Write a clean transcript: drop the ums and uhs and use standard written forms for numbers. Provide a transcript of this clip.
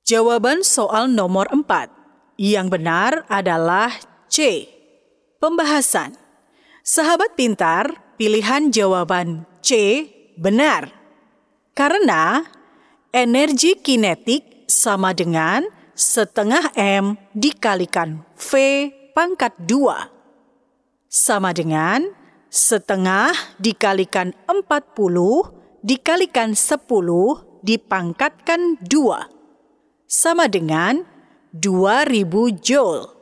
Jawaban soal nomor 4. Yang benar adalah C. Pembahasan. Sahabat pintar, pilihan jawaban C benar. Karena energi kinetik sama dengan setengah M dikalikan V pangkat 2. Sama dengan setengah dikalikan 40 dikalikan 10 dipangkatkan 2. Sama dengan 2000 Joule.